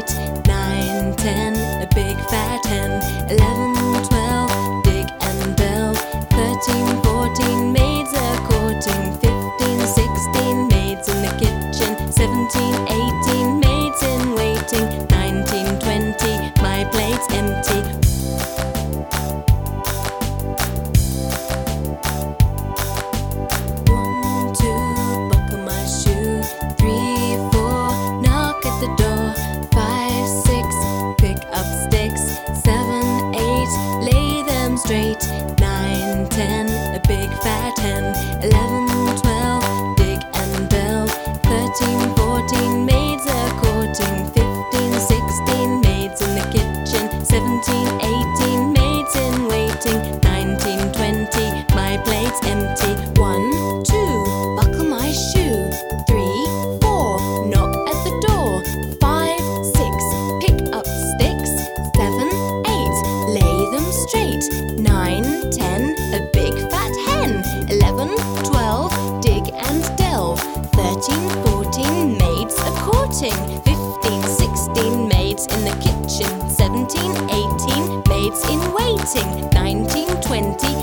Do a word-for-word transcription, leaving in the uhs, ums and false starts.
nine, ten, a big fat hen. Eleven, twelve, dig and delve. Thirteen, fourteen, maids a courting. Fifteen, sixteen, maids in the kitchen. Seventeen, eighteen, maids in waiting. Nineteen, twenty, my plate's empty. One, two, buckle my shoe. Three, four, knock at the door. Five, six, pick up sticks. Seven, eight, lay them straight. Nine, ten, a big fat hen. Eleven, twelve, dig and delve. Thirteen, fourteen, maids a courting. Fifteen, sixteen, maids in the kitchen. Seventeen, eighteen, maids in waiting. Nineteen, twenty, my plate's empty. One, two, buckle my shoe. Three, four, knock at the door. Five, six, pick up sticks. Seven, eight, lay them straight. Nine, ten, a big fat hen. Eleven, twelve, dig and delve. Thirteen, fourteen, maids a courting. Fifteen, sixteen, maids in the kitchen. Seventeen, eighteen, maids in waiting. Nineteen, twenty,